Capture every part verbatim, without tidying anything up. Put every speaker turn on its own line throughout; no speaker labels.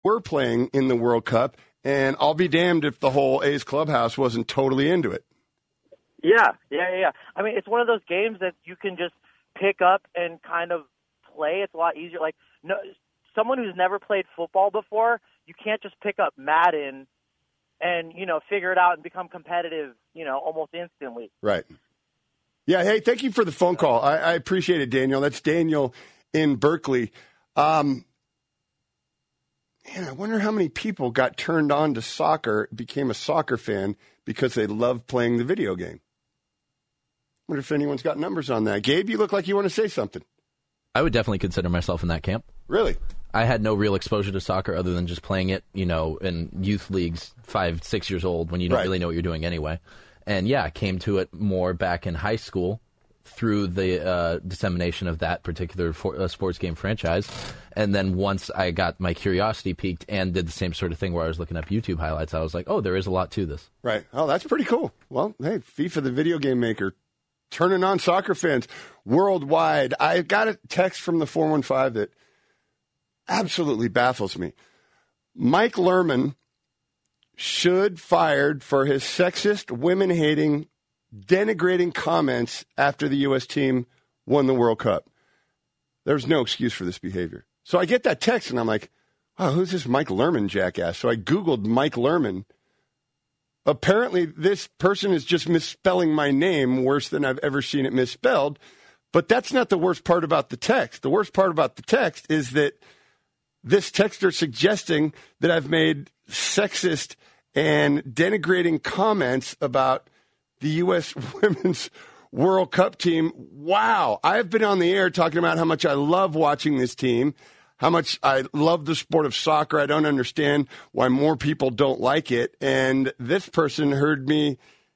were playing in the World Cup, and I'll be damned if the whole A's clubhouse wasn't totally into it.
Yeah, yeah, yeah. I mean, it's one of those games that you can just pick up and kind of play. It's a lot easier. Like, no, someone who's never played football before, you can't just pick up Madden and, you know, figure it out and become competitive, you know, almost instantly.
Right. Yeah, hey, thank you for the phone call. I, I appreciate it, Daniel. That's Daniel in Berkeley. Um, man, I wonder how many people got turned on to soccer, became a soccer fan because they love playing the video game. I wonder if anyone's got numbers on that. Gabe, you look like you want to say something.
I would definitely consider myself in that camp.
Really?
I had no real exposure to soccer other than just playing it, you know, in youth leagues, five, six years old, when you don't
Right.
really know what you're doing anyway. And, yeah, I came to it more back in high school through the uh, dissemination of that particular for, uh, sports game franchise. And then once I got my curiosity piqued and did the same sort of thing where I was looking up YouTube highlights, I was like, oh, there is a lot to this.
Right. Oh, that's pretty cool. Well, hey, FIFA, the video game maker, turning on soccer fans worldwide. I got a text from the four one five that absolutely baffles me. Mike Lerman should fired for his sexist, women-hating, denigrating comments after the U S team won the World Cup. There's no excuse for this behavior. So I get that text, and I'm like, oh, who's this Mike Lerman jackass? So I Googled Mike Lerman. Apparently, this person is just misspelling my name worse than I've ever seen it misspelled. But that's not the worst part about the text. The worst part about the text is that this texter suggesting that I've made sexist and denigrating comments about the U S Women's World Cup team. Wow. I've been on the air talking about how much I love watching this team, how much I love the sport of soccer. I don't understand why more people don't like it. And this person heard me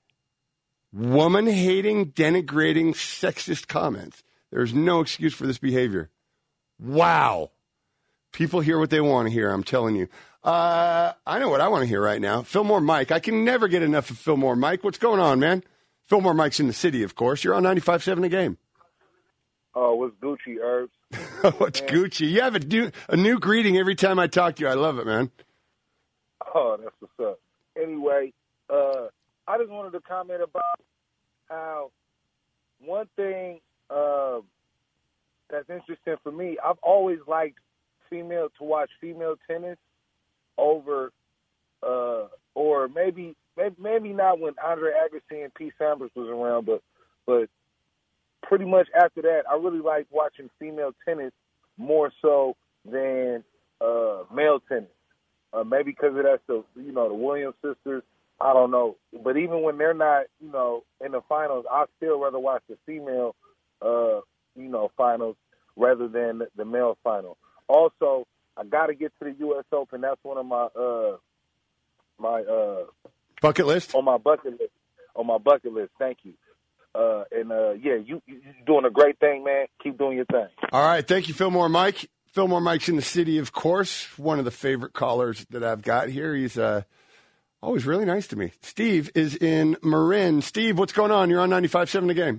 woman-hating, denigrating, sexist comments. There's no excuse for this behavior. Wow. People hear what they want to hear, I'm telling you. Uh, I know what I want to hear right now. Fillmore Mike. I can never get enough of Fillmore Mike. What's going on, man? Fillmore Mike's in the city, of course. You're on ninety-five seven A Game.
Oh, what's Gucci, Herbs?
What's man. Gucci? You have a new, a new greeting every time I talk to you. I love it, man.
Oh, that's what's up. Anyway, uh, I just wanted to comment about how one thing uh, that's interesting for me, I've always liked female to watch female tennis over, uh, or maybe, maybe maybe not when Andre Agassi and Pete Sampras was around, but but pretty much after that, I really like watching female tennis more so than uh, male tennis. Uh, maybe because of that, the you know the Williams sisters. I don't know, but even when they're not, you know, in the finals, I still rather watch the female, uh, you know, finals rather than the male final. Also, I got to get to the U S Open. That's one of my uh, my uh,
bucket list
on my bucket list. On my bucket list. Thank you. Uh, and uh, yeah, you you doing a great thing, man. Keep doing your thing.
All right, thank you, Fillmore Mike. Fillmore Mike's in the city, of course. One of the favorite callers that I've got here. He's uh, always really nice to me. Steve is in Marin. Steve, what's going on? You're on ninety-five seven The Game.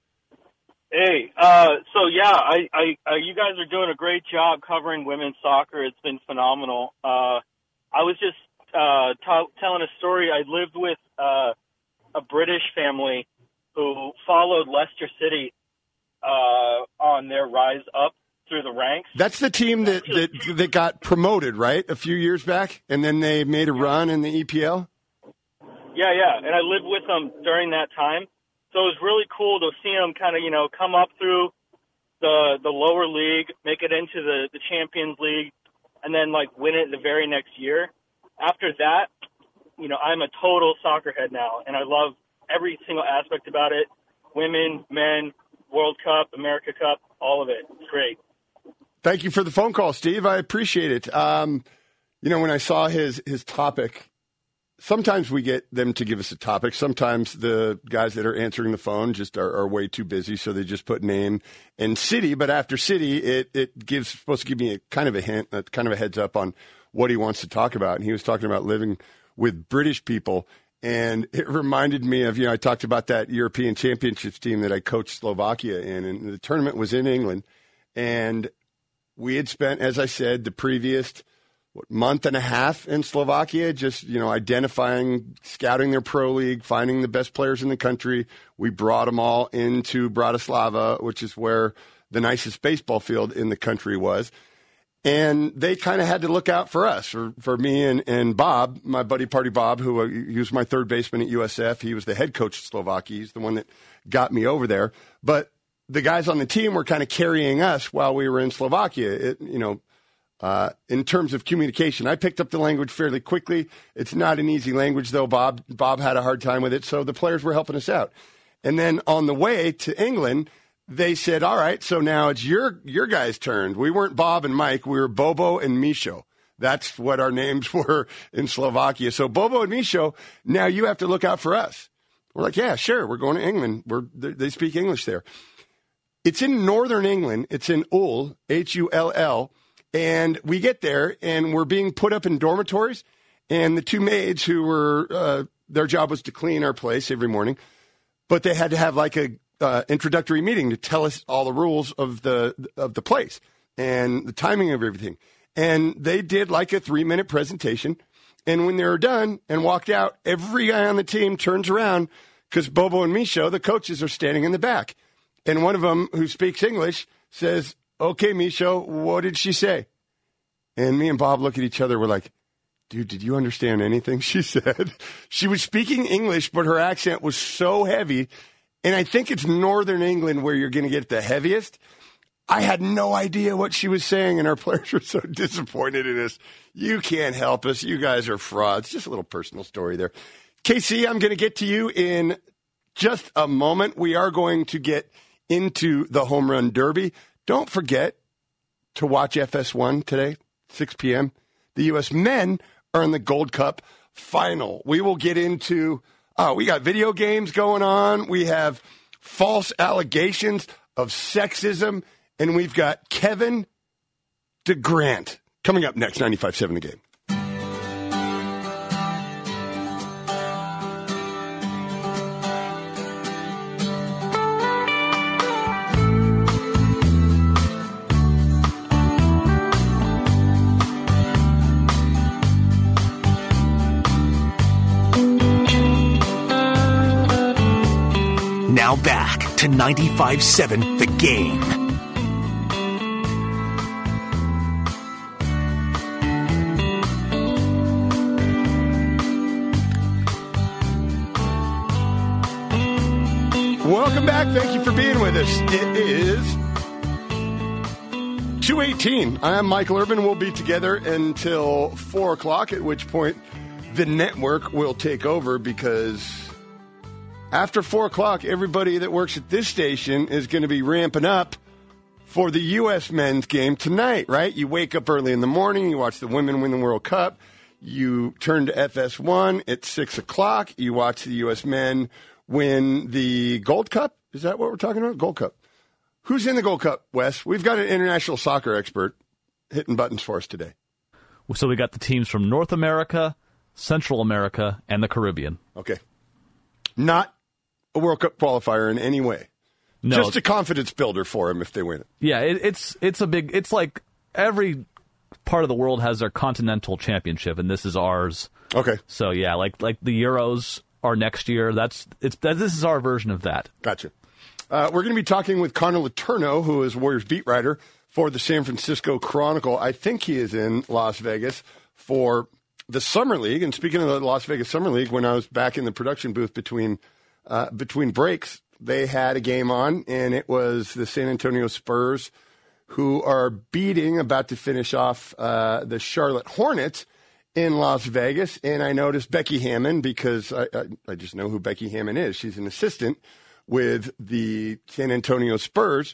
Hey, uh, so yeah, I, I, uh, you guys are doing a great job covering women's soccer. It's been phenomenal. Uh, I was just uh, t- telling a story. I lived with uh, a British family who followed Leicester City uh, on their rise up through the ranks.
That's the team that, that that got promoted, right, a few years back, and then they made a run in the E P L?
Yeah, yeah, and I lived with them during that time. So it was really cool to see them kind of, you know, come up through the the lower league, make it into the, the Champions League, and then, like, win it the very next year. After that, you know, I'm a total soccer head now, and I love every single aspect about it. Women, men, World Cup, America Cup, all of it. It's great.
Thank you for the phone call, Steve. I appreciate it. Um, you know, when I saw his his topic, sometimes we get them to give us a topic. Sometimes the guys that are answering the phone just are, are way too busy, so they just put name and city. But after city, it it gives supposed to give me a kind of a hint, a kind of a heads up on what he wants to talk about. And he was talking about living with British people. And it reminded me of, you know, I talked about that European Championships team that I coached Slovakia in, and the tournament was in England. And we had spent, as I said, the previous what, month and a half in Slovakia, just, you know, identifying, scouting their pro league, finding the best players in the country. We brought them all into Bratislava, which is where the nicest baseball field in the country was. And they kind of had to look out for us, for, for me and, and Bob, my buddy Party Bob, who uh, he was my third baseman at U S F. He was the head coach of Slovakia. He's the one that got me over there. But the guys on the team were kind of carrying us while we were in Slovakia. It, you know, uh, in terms of communication, I picked up the language fairly quickly. It's not an easy language, though. Bob Bob had a hard time with it, so the players were helping us out. And then on the way to England, they said, all right, so now it's your your guys' turn. We weren't Bob and Mike. We were Bobo and Misho. That's what our names were in Slovakia. So Bobo and Misho, now you have to look out for us. We're like, yeah, sure. We're going to England. We're They speak English there. It's in northern England. It's in Hull, H U L L. And we get there, and we're being put up in dormitories. And the two maids who were, uh, their job was to clean our place every morning. But they had to have like a Uh, introductory meeting to tell us all the rules of the of the place and the timing of everything. And they did like a three-minute presentation. And when they were done and walked out, every guy on the team turns around because Bobo and Misho, the coaches, are standing in the back. And one of them, who speaks English, says, okay, Misho, what did she say? And me and Bob look at each other. We're like, dude, did you understand anything she said? She was speaking English, but her accent was so heavy. And I think it's northern England where you're going to get the heaviest. I had no idea what she was saying, and our players were so disappointed in us. You can't help us. You guys are frauds. Just a little personal story there. K C, I'm going to get to you in just a moment. We are going to get into the Home Run Derby. Don't forget to watch F S one today, six p.m. The U S men are in the Gold Cup final. We will get into... Oh, we got video games going on. We have false allegations of sexism. And we've got Kevin DeGrant coming up next, ninety-five seven The Game.
Now back to ninety-five seven The Game.
Welcome back. Thank you for being with us. It is two eighteen. I am Michael Urban. We'll be together until four o'clock, at which point the network will take over because... after four o'clock, everybody that works at this station is going to be ramping up for the U S men's game tonight, right? You wake up early in the morning, you watch the women win the World Cup, you turn to F S one at six o'clock, you watch the U S men win the Gold Cup. Is that what we're talking about? Gold Cup. Who's in the Gold Cup, Wes? We've got an international soccer expert hitting buttons for us today.
So we got the teams from North America, Central America, and the Caribbean.
Okay. Not a World Cup qualifier in any way. No. Just a confidence builder for them if they win it.
Yeah, it, it's it's a big. It's like every part of the world has their continental championship, and this is ours.
Okay.
So yeah, like like the Euros are next year. That's it's that, this is our version of that.
Gotcha. Uh, we're going to be talking with Connor Letourneau, who is Warriors beat writer for the San Francisco Chronicle. I think he is in Las Vegas for the Summer League. And speaking of the Las Vegas Summer League, when I was back in the production booth between uh, between breaks, they had a game on, and it was the San Antonio Spurs, who are beating, about to finish off uh, the Charlotte Hornets in Las Vegas. And I noticed Becky Hammon, because I, I, I just know who Becky Hammon is. She's an assistant with the San Antonio Spurs,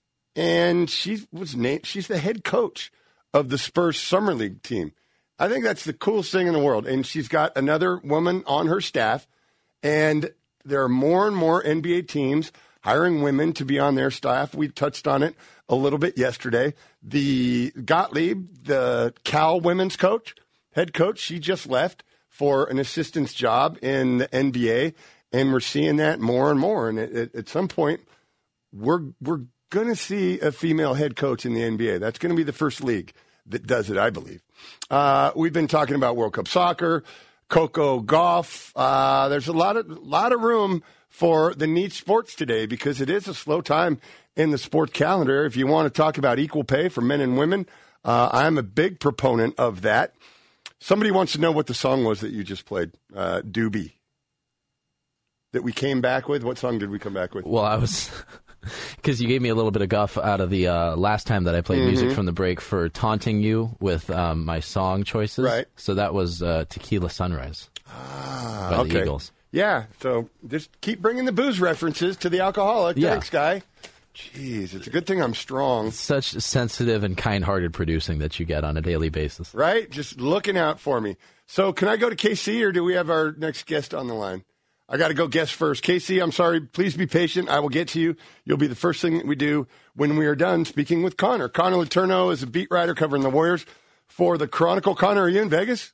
and she was named, she's the head coach of the Spurs Summer League team. I think that's the coolest thing in the world. And she's got another woman on her staff, and there are more and more N B A teams hiring women to be on their staff. We touched on it a little bit yesterday. The Gottlieb, the Cal women's coach, head coach, she just left for an assistant's job in the N B A, and we're seeing that more and more. And at, at some point, we're we're going to see a female head coach in the N B A. That's going to be the first league that does it, I believe. Uh, we've been talking about World Cup soccer, Coco golf. Uh, there's a lot of lot of room for the neat sports today because it is a slow time in the sport calendar. If you want to talk about equal pay for men and women, uh, I'm a big proponent of that. Somebody wants to know what the song was that you just played, uh, Doobie, that we came back with. What song did we come back with?
Well, I was, because you gave me a little bit of guff out of the uh, last time that I played mm-hmm. music from the break for taunting you with um, my song choices.
Right.
So that was uh, Tequila Sunrise
ah,
by
okay.
the Eagles.
Yeah, so just keep bringing the booze references to the alcoholic.
Yeah.
Thanks, Guy. Jeez, it's a good thing I'm strong.
Such sensitive and kind-hearted producing that you get on a daily basis.
Right? Just looking out for me. So can I go to K C, or do we have our next guest on the line? I got to go guest first. K C, I'm sorry. Please be patient. I will get to you. You'll be the first thing that we do when we are done speaking with Connor. Connor Letourneau is a beat writer covering the Warriors for the Chronicle. Connor, are you in Vegas?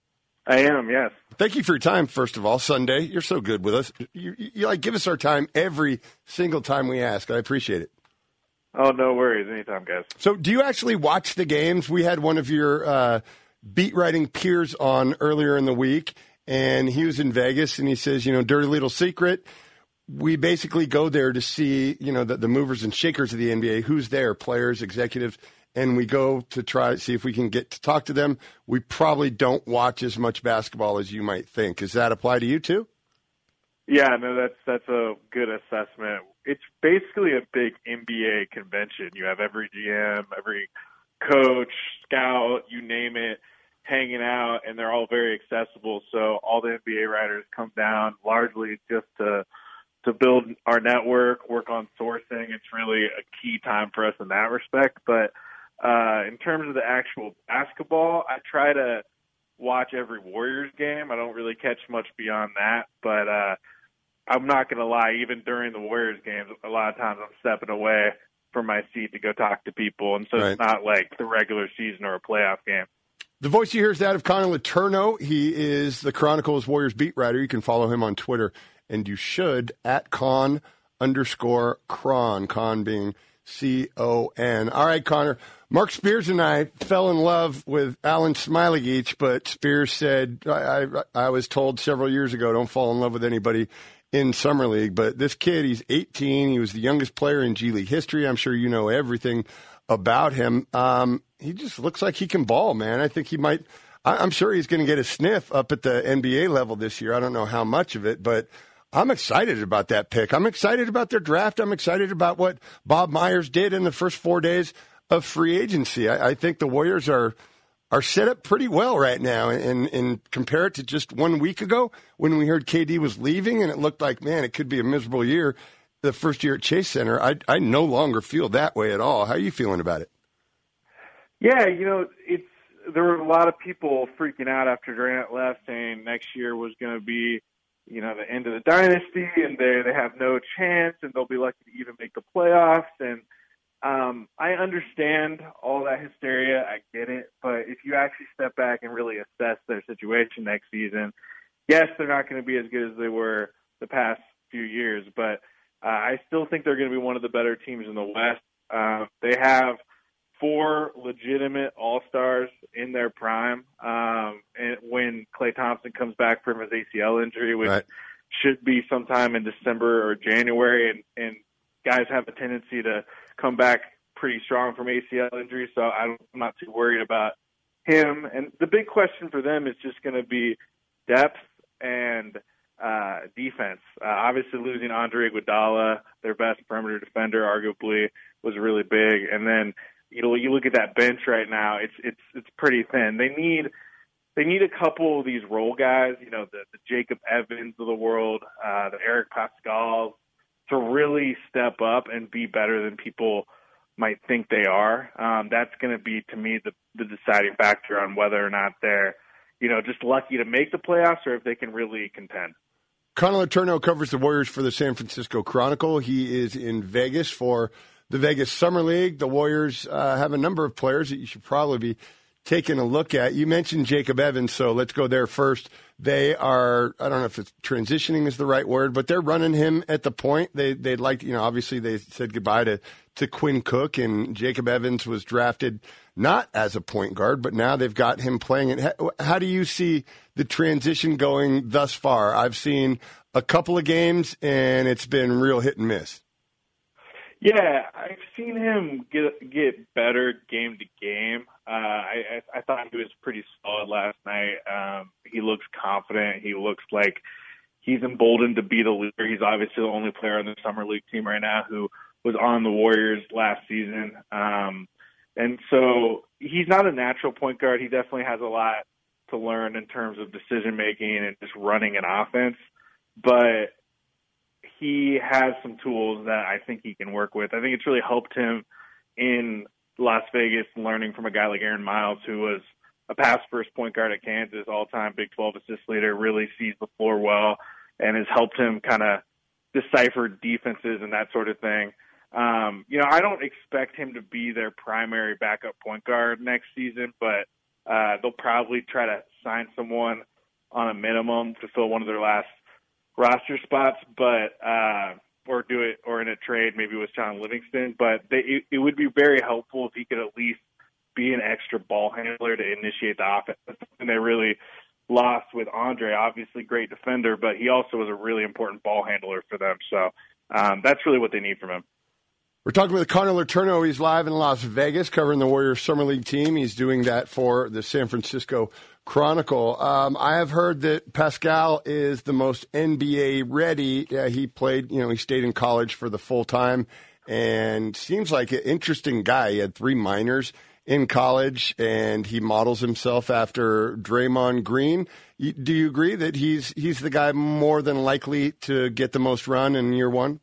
I am, yes.
Thank you for your time, first of all. Sunday, you're so good with us. You, you, you like give us our time every single time we ask. I appreciate it.
Oh, no worries. Anytime, guys.
So do you actually watch the games? We had one of your uh, beat writing peers on earlier in the week, and he was in Vegas, and he says, you know, dirty little secret. We basically go there to see, you know, the, the movers and shakers of the N B A, who's there, players, executives, and we go to try to see if we can get to talk to them. We probably don't watch as much basketball as you might think. Does that apply to you too?
Yeah, no, that's that's a good assessment. It's basically a big N B A convention. You have every G M, every coach, scout, you name it, hanging out, and they're all very accessible. So all the N B A writers come down largely just to to build our network, work on sourcing. It's really a key time for us in that respect. But uh, in terms of the actual basketball, I try to watch every Warriors game. I don't really catch much beyond that. But uh, I'm not going to lie, even during the Warriors games, a lot of times I'm stepping away from my seat to go talk to people. And so right. It's not like the regular season or a playoff game.
The voice you hear is that of Connor Letourneau. He is the Chronicle's Warriors beat writer. You can follow him on Twitter, and you should, at con underscore cron, con being C O N. All right, Connor. Mark Spears and I fell in love with Alan Smailagic, but Spears said, I, I, I was told several years ago, don't fall in love with anybody in Summer League. But this kid, he's eighteen. He was the youngest player in G League history. I'm sure you know everything about him. Um, he just looks like he can ball, man. I think he might – I'm sure he's going to get a sniff up at the N B A level this year. I don't know how much of it, but I'm excited about that pick. I'm excited about their draft. I'm excited about what Bob Myers did in the first four days of free agency. I, I think the Warriors are are set up pretty well right now, and, and compare it to just one week ago when we heard K D was leaving and it looked like, man, it could be a miserable year. The first year at Chase Center, I, I no longer feel that way at all. How are you feeling about it?
Yeah, you know, it's there were a lot of people freaking out after Durant left, saying next year was going to be, you know, the end of the dynasty, and they they have no chance, and they'll be lucky to even make the playoffs. And um, I understand all that hysteria. I get it. But if you actually step back and really assess their situation next season, yes, they're not going to be as good as they were the past few years, but Uh, I still think they're going to be one of the better teams in the West. Uh, they have four legitimate all-stars in their prime. Um, and when Klay Thompson comes back from his A C L injury, which right. should be sometime in December or January, and, and guys have a tendency to come back pretty strong from A C L injury, so I'm not too worried about him. And the big question for them is just going to be depth and – Uh, defense. Uh, obviously losing Andre Iguodala, their best perimeter defender, arguably, was really big. And then, you know, you look at that bench right now, it's it's it's pretty thin. They need they need a couple of these role guys, you know, the, the Jacob Evans of the world, uh, the Eric Pascal, to really step up and be better than people might think they are. Um, that's going to be, to me, the, the deciding factor on whether or not they're, you know, just lucky to make the playoffs or if they can really contend.
Connor Letourneau covers the Warriors for the San Francisco Chronicle. He is in Vegas for the Vegas Summer League. The Warriors uh, have a number of players that you should probably be taken a look at. You mentioned Jacob Evans, so let's go there first. They are, I don't know if it's transitioning is the right word, but they're running him at the point. They, they'd like, you know, obviously they said goodbye to, to Quinn Cook, and Jacob Evans was drafted not as a point guard, but now they've got him playing it. How, how do you see the transition going thus far? I've seen a couple of games, and it's been real hit and miss.
Yeah, I've seen him get get better game to game. Uh, I, I I thought he was pretty solid last night. Um, he looks confident. He looks like he's emboldened to be the leader. He's obviously the only player on the summer league team right now who was on the Warriors last season. Um, and so he's not a natural point guard. He definitely has a lot to learn in terms of decision making and just running an offense. But he has some tools that I think he can work with. I think it's really helped him in Las Vegas learning from a guy like Aaron Miles, who was a pass-first point guard at Kansas, all-time Big twelve assist leader, really sees the floor well, and has helped him kind of decipher defenses and that sort of thing. Um, you know, I don't expect him to be their primary backup point guard next season, but uh, they'll probably try to sign someone on a minimum to fill one of their last roster spots, but uh, or do it or in a trade maybe with John Livingston. But they, it, it would be very helpful if he could at least be an extra ball handler to initiate the offense. And they really lost with Andre, obviously great defender, but he also was a really important ball handler for them. So um, that's really what they need from him.
We're talking with Connor Letourneau. He's live in Las Vegas covering the Warriors Summer League team. He's doing that for the San Francisco Chronicle. Um, I have heard that Pascal is the most N B A ready. Yeah, he played, you know, he stayed in college for the full time and seems like an interesting guy. He had three minors in college, and he models himself after Draymond Green. Do you agree that he's he's the guy more than likely to get the most run in year one?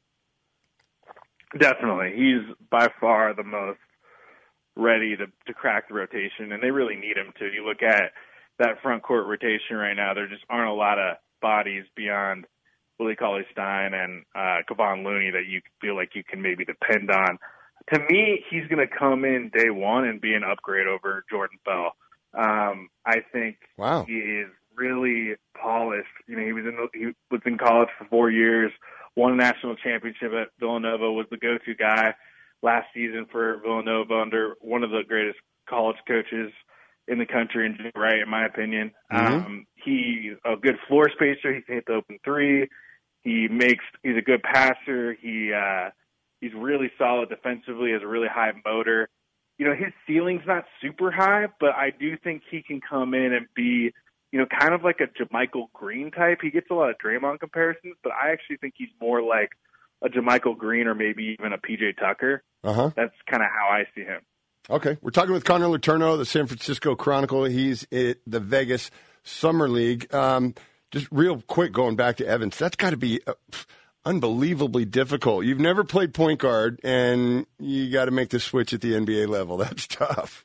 Definitely. He's by far the most ready to, to crack the rotation, and they really need him to. You look at that front court rotation right now, there just aren't a lot of bodies beyond Willie Cauley-Stein and uh, Kevon Looney that you feel like you can maybe depend on. To me, he's going to come in day one and be an upgrade over Jordan Bell. Um, I think
wow.
he is really polished. You know, he was in he was in college for four years. Won a national championship at Villanova, was the go-to guy last season for Villanova under one of the greatest college coaches in the country, and Jay Wright, in my opinion.
Mm-hmm.
Um, he a good floor spacer. He can hit the open three. He makes. He's a good passer. He uh, he's really solid defensively. Has a really high motor. You know, his ceiling's not super high, but I do think he can come in and be, you know, kind of like a JaMychal Green type. He gets a lot of Draymond comparisons, but I actually think he's more like a JaMychal Green or maybe even a P J Tucker.
Uh-huh.
That's kind of how I see him.
Okay. We're talking with Connor Letourneau, the San Francisco Chronicle. He's at the Vegas Summer League. Um, just real quick, going back to Evans, that's got to be uh, unbelievably difficult. You've never played point guard, and you got to make the switch at the N B A level. That's tough.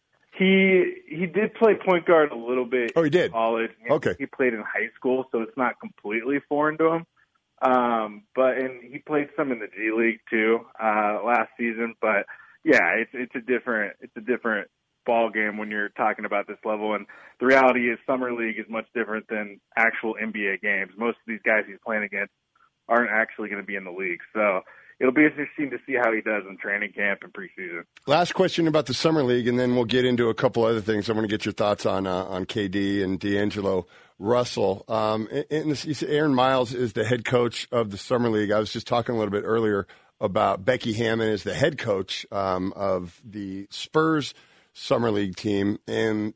He he did play point guard a little bit.
Oh, he did?
In college.
Okay.
He played in high school, so it's not completely foreign to him. Um, but and he played some in the G League too uh, last season. But yeah, it's it's a different it's a different ball game when you're talking about this level. And the reality is, summer league is much different than actual N B A games. Most of these guys he's playing against aren't actually going to be in the league. So it'll be interesting to see how he does in training camp and preseason.
Last question about the Summer League, and then we'll get into a couple other things. I want to get your thoughts on uh, on K D and D'Angelo Russell. Um, and this, you said Aaron Miles is the head coach of the Summer League. I was just talking a little bit earlier about Becky Hammon as the head coach um, of the Spurs Summer League team. And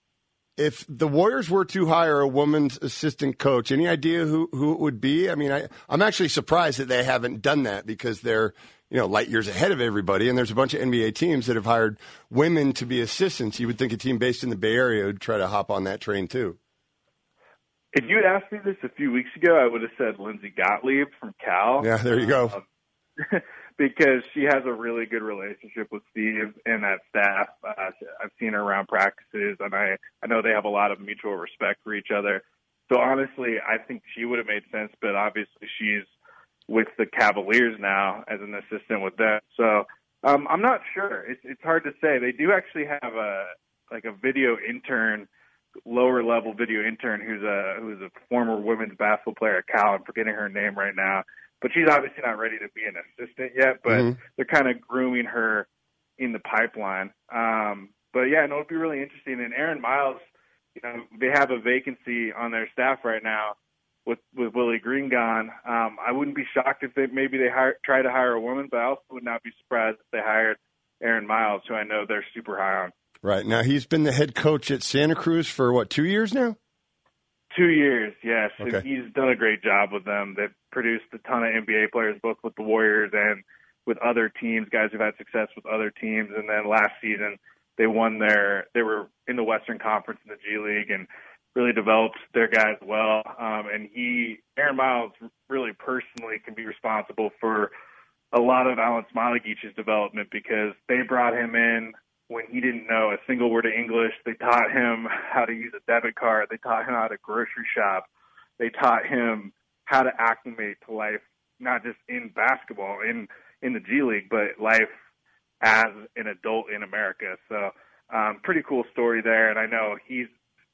if the Warriors were to hire a woman's assistant coach, any idea who, who it would be? I mean, I, I'm actually surprised that they haven't done that because they're, you know, light years ahead of everybody. And there's a bunch of N B A teams that have hired women to be assistants. You would think a team based in the Bay Area would try to hop on that train too.
If you had asked me this a few weeks ago, I would have said Lindsay Gottlieb from Cal.
Yeah, there you go.
Um, because she has a really good relationship with Steve and that staff. Uh, I've seen her around practices, and I, I know they have a lot of mutual respect for each other. So honestly, I think she would have made sense, but obviously she's with the Cavaliers now as an assistant with them. So um, I'm not sure. It's, it's hard to say. They do actually have a, like a video intern, lower level video intern who's a who's a former women's basketball player at Cal. I'm forgetting her name right now, but she's obviously not ready to be an assistant yet. But
Mm-hmm.
they're kind of grooming her in the pipeline. Um, but yeah, no, it'll be really interesting. And Aaron Miles, you know, they have a vacancy on their staff right now with with Willie Green gone. Um, I wouldn't be shocked if they maybe they hire, try to hire a woman, but I also would not be surprised if they hired Aaron Miles, who I know they're super high on.
Right. Now, he's been the head coach at Santa Cruz for, what, two years now?
Two years, yes.
Okay.
And he's done a great job with them. They've produced a ton of N B A players, both with the Warriors and with other teams, guys who've had success with other teams. And then last season, they won their – they were in the Western Conference in the G League and really developed their guys well. Um, and he – Aaron Miles really personally can be responsible for a lot of Alan Smilegich's development because they brought him in – when he didn't know a single word of English. They taught him how to use a debit card. They taught him how to grocery shop. They taught him how to acclimate to life, not just in basketball, in, in the G League, but life as an adult in America. So um, pretty cool story there, and I know he's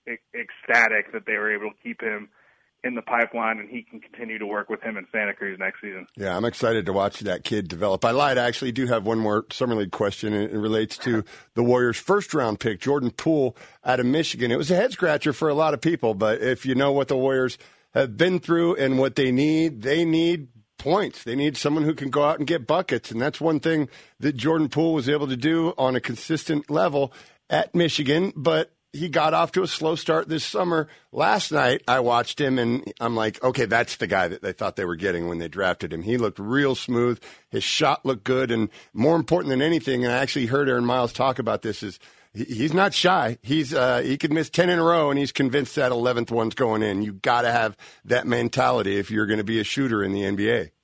ecstatic that they were able to keep him in the pipeline, and he can continue to work with him in Santa Cruz next season.
Yeah, I'm excited to watch that kid develop. I lied. I actually do have one more Summer League question, and it relates to the Warriors' first-round pick, Jordan Poole out of Michigan. It was a head-scratcher for a lot of people, but if you know what the Warriors have been through and what they need, they need points. They need someone who can go out and get buckets, and that's one thing that Jordan Poole was able to do on a consistent level at Michigan, but he got off to a slow start this summer. Last night, I watched him, and I'm like, okay, that's the guy that they thought they were getting when they drafted him. He looked real smooth. His shot looked good, and more important than anything, and I actually heard Aaron Miles talk about this, is he's not shy. He's uh, he could miss ten in a row, and he's convinced that eleventh one's going in. You got to have that mentality if you're going to be a shooter in the N B A.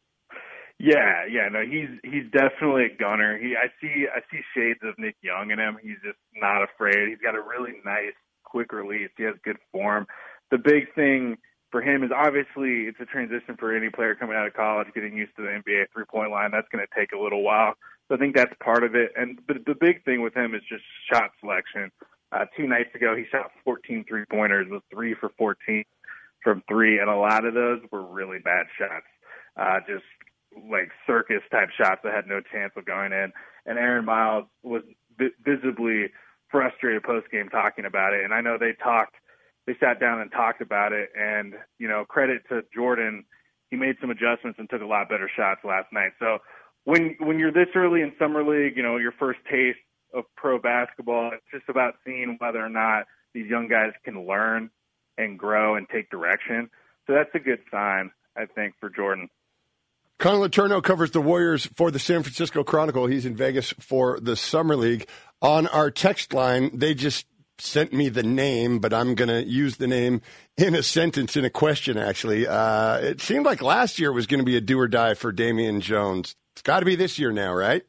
Yeah, yeah, no, he's he's definitely a gunner. He, I see, I see shades of Nick Young in him. He's just not afraid. He's got a really nice, quick release. He has good form. The big thing for him is obviously it's a transition for any player coming out of college, getting used to the N B A three-point line. That's going to take a little while. So I think that's part of it. And but the big thing with him is just shot selection. Uh, two nights ago, he shot fourteen three-pointers, was three for fourteen from three, and a lot of those were really bad shots. Uh, just like circus type shots that had no chance of going in. And Aaron Miles was vi- visibly frustrated post game talking about it. And I know they talked, they sat down and talked about it. And, you know, credit to Jordan, he made some adjustments and took a lot better shots last night. So when, when you're this early in summer league, you know, your first taste of pro basketball, it's just about seeing whether or not these young guys can learn and grow and take direction. So that's a good sign, I think, for Jordan.
Connor Letourneau covers the Warriors for the San Francisco Chronicle. He's in Vegas for the Summer League. On our text line, they just sent me the name, but I'm going to use the name in a sentence, in a question, actually. Uh, it seemed like last year was going to be a do or die for Damian Jones. It's got to be this year now, right?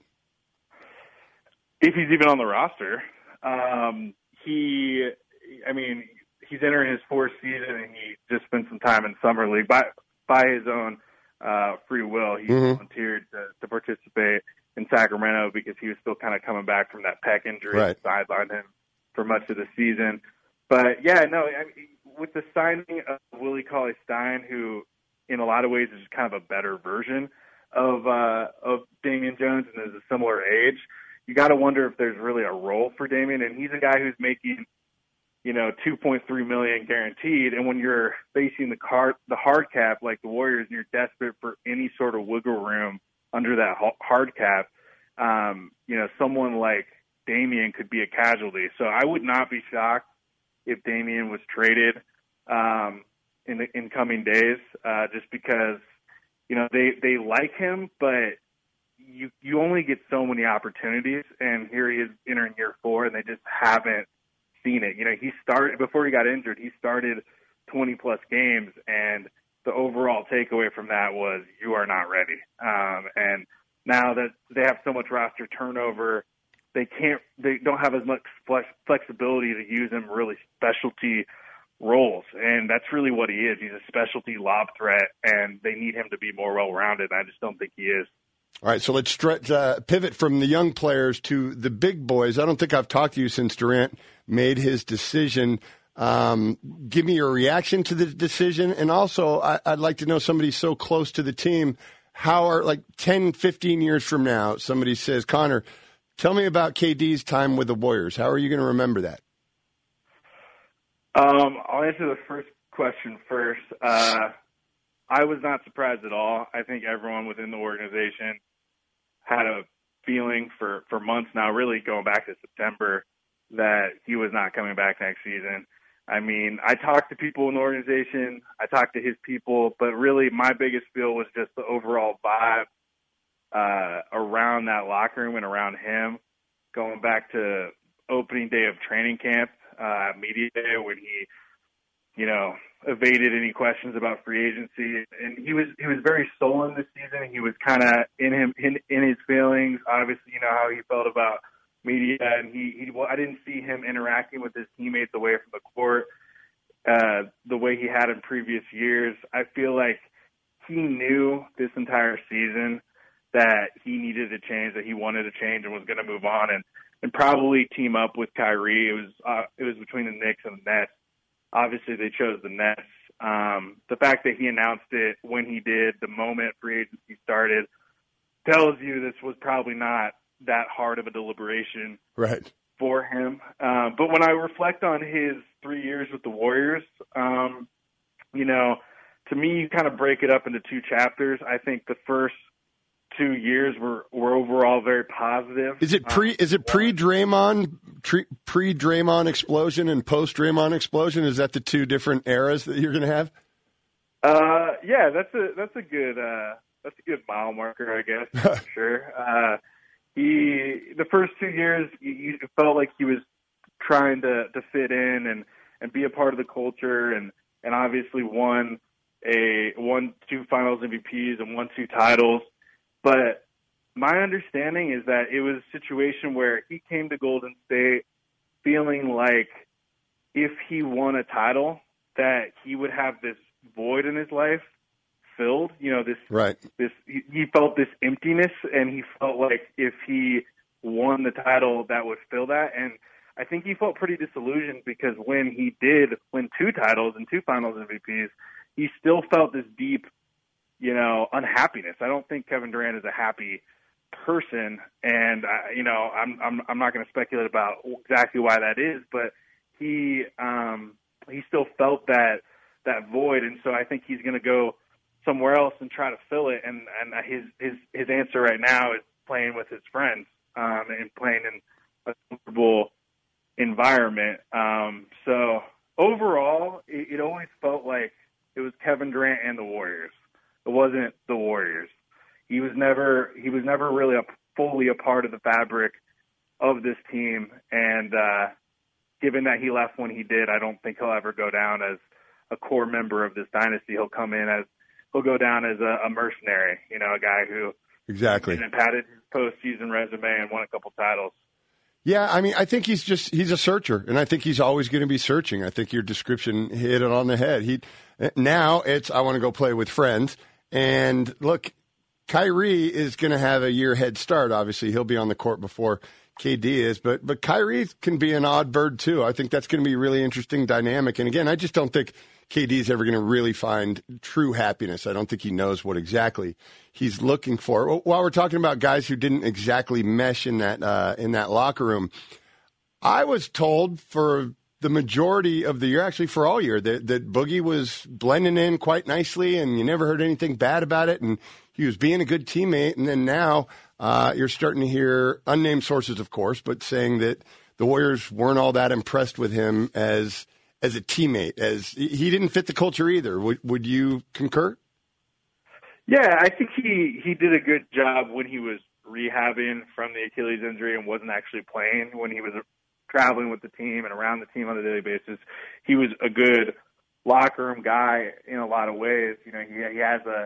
If he's even on the roster. Um, he, I mean, he's entering his fourth season, and he just spent some time in Summer League by, by his own Uh, free will. He
mm-hmm.
volunteered to, to participate in Sacramento because he was still kind of coming back from that pec injury
right.
that sidelined him for much of the season. But yeah, no, I mean, with the signing of Willie Cauley-Stein, who in a lot of ways is kind of a better version of uh, of Damian Jones and is a similar age, you got to wonder if there's really a role for Damian. And he's a guy who's making, you know, two point three million dollars guaranteed. And when you're facing the card, the hard cap like the Warriors, and you're desperate for any sort of wiggle room under that hard cap, um, you know, someone like Damian could be a casualty. So I would not be shocked if Damian was traded um, in the incoming days, uh, just because, you know, they, they like him, but you, you only get so many opportunities. And here he is entering year four, and they just haven't seen it. You know, he started before he got injured, he started twenty plus games, and the overall takeaway from that was you are not ready. Um, and now that they have so much roster turnover, they can't, they don't have as much flex, flexibility to use him really specialty roles. And that's really what he is. He's a specialty lob threat, and they need him to be more well-rounded. I just don't think he is.
All right, so let's stretch, uh, pivot from the young players to the big boys. I don't think I've talked to you since Durant made his decision. Um, give me your reaction to the decision, and also I, I'd like to know, somebody so close to the team, how are, like ten, fifteen years from now, somebody says, Connor, tell me about K D's time with the Warriors. How are you going to remember that?
Um, I'll answer the first question first. Uh, I was not surprised at all. I think everyone within the organization had a feeling for, for months now, really going back to September, that he was not coming back next season. I mean, I talked to people in the organization, I talked to his people, but really my biggest feel was just the overall vibe uh, around that locker room and around him, going back to opening day of training camp, uh, media day, when he, you know, evaded any questions about free agency, and he was he was very sullen this season. He was kind of in him in, in his feelings. Obviously, you know how he felt about media, and he, he well, I didn't see him interacting with his teammates away from the court uh, the way he had in previous years. I feel like he knew this entire season that he needed to change, that he wanted to change, and was going to move on, and and probably team up with Kyrie. It was uh, it was between the Knicks and the Nets. Obviously, they chose the Nets. Um, the fact that he announced it when he did, the moment free agency started, tells you this was probably not that hard of a deliberation
right.
for him. Uh, but when I reflect on his three years with the Warriors, um, you know, to me, you kind of break it up into two chapters. I think the first two years were, were overall very positive.
Is it pre? Um, is it pre Draymond, pre Draymond explosion and post Draymond explosion? Is that the two different eras that you're going to have?
Uh, yeah, that's a that's a good uh, that's a good mile marker, I guess, for sure. Uh, he the first two years, you felt like he was trying to, to fit in and, and be a part of the culture, and, and obviously won a won two Finals M V Ps and won two titles. But my understanding is that it was a situation where he came to Golden State feeling like if he won a title, that he would have this void in his life filled. You know, this,
right.
this, he felt this emptiness, and he felt like if he won the title, that would fill that. And I think he felt pretty disillusioned, because when he did win two titles and two Finals M V Ps, he still felt this deep, you know, unhappiness. I don't think Kevin Durant is a happy person, and uh, you know, I'm I'm I'm not going to speculate about exactly why that is, but he um, he still felt that that void, and so I think he's going to go somewhere else and try to fill it. And and his his his answer right now is playing with his friends um, and playing in a comfortable environment. Um, so overall, it, it always felt like it was Kevin Durant and the Warriors. It wasn't the Warriors. He was never he was never really a, fully a part of the fabric of this team. And uh, given that he left when he did, I don't think he'll ever go down as a core member of this dynasty. He'll come in as he'll go down as a, a mercenary. You know, a guy who
exactly
and padded his postseason resume and won a couple titles.
Yeah, I mean, I think he's just he's a searcher, and I think he's always going to be searching. I think your description hit it on the head. He now it's I want to go play with friends. And look, Kyrie is going to have a year head start. Obviously, he'll be on the court before K D is, but but Kyrie can be an odd bird too. I think that's going to be a really interesting dynamic. And again, I just don't think K D is ever going to really find true happiness. I don't think he knows what exactly he's looking for. While we're talking about guys who didn't exactly mesh in that uh, in that locker room, I was told for the majority of the year, actually for all year, that, that Boogie was blending in quite nicely, and you never heard anything bad about it, and he was being a good teammate. And then now uh, you're starting to hear unnamed sources, of course, but saying that the Warriors weren't all that impressed with him as as a teammate, as he didn't fit the culture either. Would would you concur?
Yeah, I think he, he did a good job when he was rehabbing from the Achilles injury and wasn't actually playing, when he was traveling with the team and around the team on a daily basis. He was a good locker room guy in a lot of ways. You know, he he has a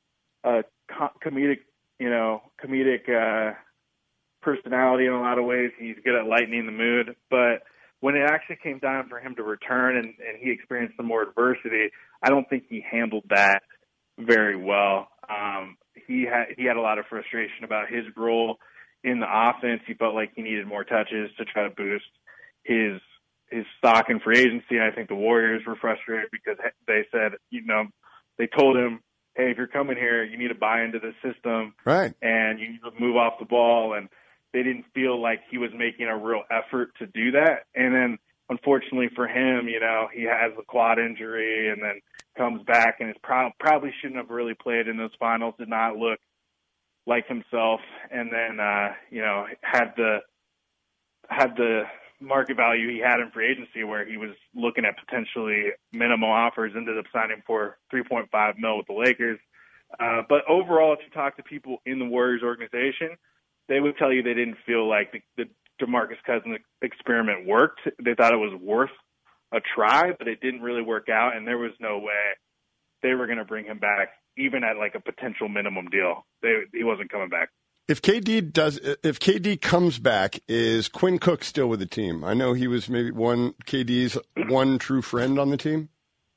a comedic, you know, comedic uh, personality in a lot of ways. He's good at lightening the mood. But when it actually came time for him to return and, and he experienced some more adversity, I don't think he handled that very well. Um, he had he had a lot of frustration about his role in the offense. He felt like he needed more touches to try to boost his his stock in free agency. And I think the Warriors were frustrated because they said, you know, they told him, hey, if you're coming here, you need to buy into the system,
right?
And you need to move off the ball. And they didn't feel like he was making a real effort to do that. And then, unfortunately for him, you know, he has a quad injury and then comes back and is pro- probably shouldn't have really played in those finals, did not look like himself. And then, uh, you know, had the, had the market value he had in free agency where he was looking at potentially minimal offers, ended up signing for three point five mil with the Lakers. Uh, but overall, if you talk to people in the Warriors organization, they would tell you they didn't feel like the, the DeMarcus Cousins experiment worked. They thought it was worth a try, but it didn't really work out, and there was no way they were going to bring him back, even at like a potential minimum deal. They, he wasn't coming back.
If K D does, if K D comes back, is Quinn Cook still with the team? I know he was maybe one K D's one true friend on the team.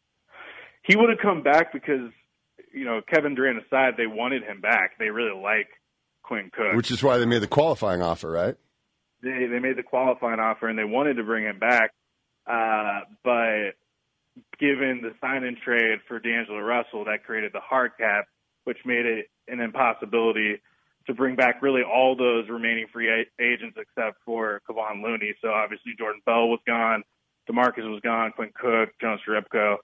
He would have come back because, you know, Kevin Durant aside, they wanted him back. They really like Quinn Cook,
which is why they made the qualifying offer, right?
They they made the qualifying offer and they wanted to bring him back, uh, but given the sign-in trade for D'Angelo Russell, that created the hard cap, which made it an impossibility to bring back really all those remaining free a- agents except for Kevon Looney. So obviously Jordan Bell was gone, DeMarcus was gone, Quinn Cook, Jonas Jerebko.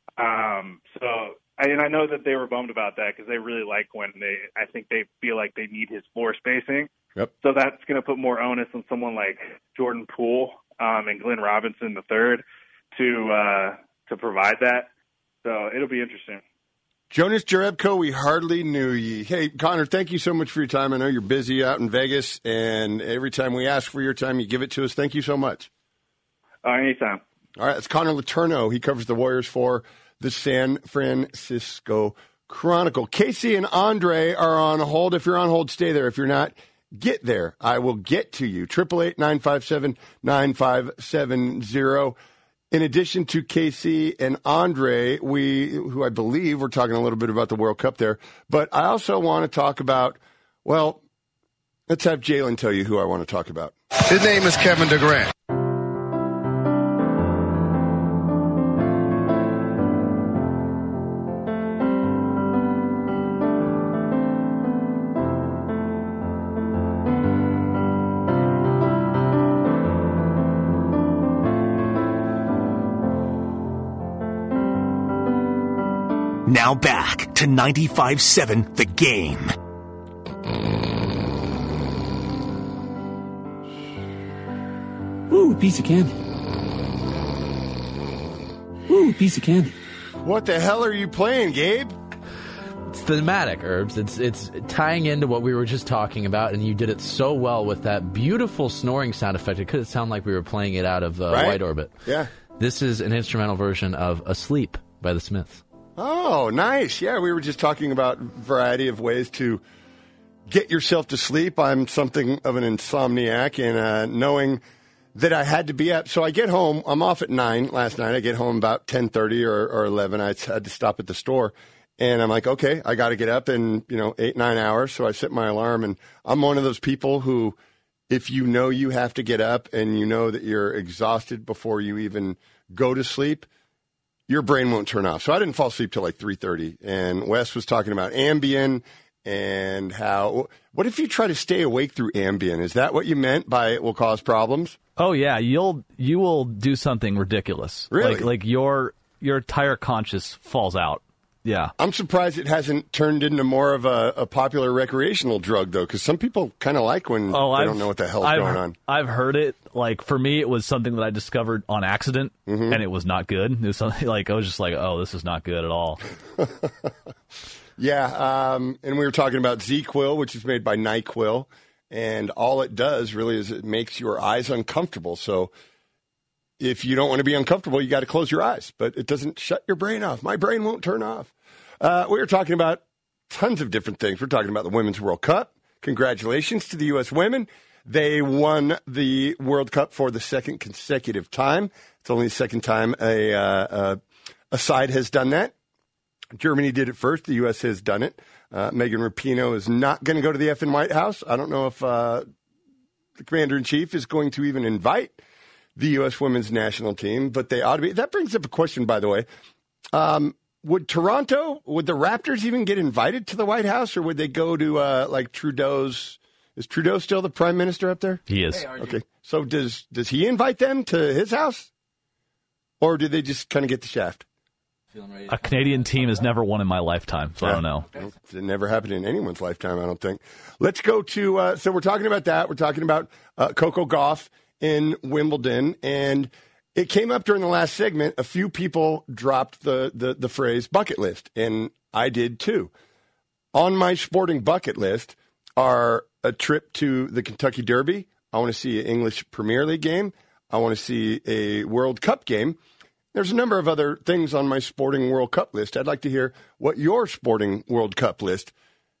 Um, so, I, and I know that they were bummed about that because they really like Quinn. They, I think they feel like they need his floor spacing.
Yep.
So that's going to put more onus on someone like Jordan Poole um, and Glenn Robinson the third to uh, to provide that. So it'll be interesting.
Jonas Jerebko, we hardly knew ye. Hey, Connor, thank you so much for your time. I know you're busy out in Vegas, and every time we ask for your time, you give it to us. Thank you so much.
Uh, anytime.
All right, it's Connor Letourneau. He covers the Warriors for the San Francisco Chronicle. Casey and Andre are on hold. If you're on hold, stay there. If you're not, get there. I will get to you. eight eight eight, nine five seven, nine five seven zero. In addition to K C and Andre, we, who I believe we're talking a little bit about the World Cup there, but I also want to talk about, well, let's have Jalen tell you who I want to talk about.
His name is Kevin Durant.
Now back to ninety-five seven The Game.
Ooh, piece of candy. Ooh, piece of candy.
What the hell are you playing, Gabe?
It's thematic, Herbs. It's it's tying into what we were just talking about, and you did it so well with that beautiful snoring sound effect. It could sound like we were playing it out of uh,
right?
White Orbit.
Yeah.
This is an instrumental version of Asleep by the Smiths.
Oh, nice. Yeah, we were just talking about a variety of ways to get yourself to sleep. I'm something of an insomniac, and uh, knowing that I had to be up. So I get home. I'm off at nine last night. I get home about ten thirty or, or eleven. I had to stop at the store. And I'm like, okay, I got to get up in, you know, eight, nine hours. So I set my alarm. And I'm one of those people who, if you know you have to get up and you know that you're exhausted before you even go to sleep, your brain won't turn off. So I didn't fall asleep till like three thirty. And Wes was talking about Ambien and how, what if you try to stay awake through Ambien? Is that what you meant by it will cause problems?
Oh yeah, you'll you will do something ridiculous.
Really?
Like like your your entire conscience falls out. Yeah.
I'm surprised it hasn't turned into more of a, a popular recreational drug, though, because some people kind of like when
oh,
they
I've,
don't know what the hell's
I've,
going on.
I've heard it. Like, for me, it was something that I discovered on accident,
mm-hmm.
and it was not good. It was something like, I was just like, oh, this is not good at all.
yeah, um, and we were talking about Z-Quil, which is made by NyQuil, and all it does really is it makes your eyes uncomfortable. So if you don't want to be uncomfortable, you got to close your eyes, but it doesn't shut your brain off. My brain won't turn off. Uh, we were talking about tons of different things. We're talking about the Women's World Cup. Congratulations to the U S women. They won the World Cup for the second consecutive time. It's only the second time a, uh, a, a side has done that. Germany did it first. The U S has done it. Uh, Megan Rapinoe is not going to go to the effing White House. I don't know if uh, the commander-in-chief is going to even invite the U S women's national team, but they ought to be. That brings up a question, by the way. Um, would Toronto, would the Raptors even get invited to the White House, or would they go to, uh, like, Trudeau's? Is Trudeau still the prime minister up there?
He is.
Okay. So does does he invite them to his house? Or do they just kind of get the shaft?
A Canadian team has never won in my lifetime, so yeah. I don't know.
Well, it never happened in anyone's lifetime, I don't think. Let's go to, uh, so we're talking about that. We're talking about uh, Coco Gauff in Wimbledon, and it came up during the last segment. A few people dropped the, the, the phrase bucket list, and I did too. On my sporting bucket list are a trip to the Kentucky Derby. I want to see an English Premier League game. I want to see a World Cup game. There's a number of other things on my sporting World Cup list. I'd like to hear what your sporting World Cup list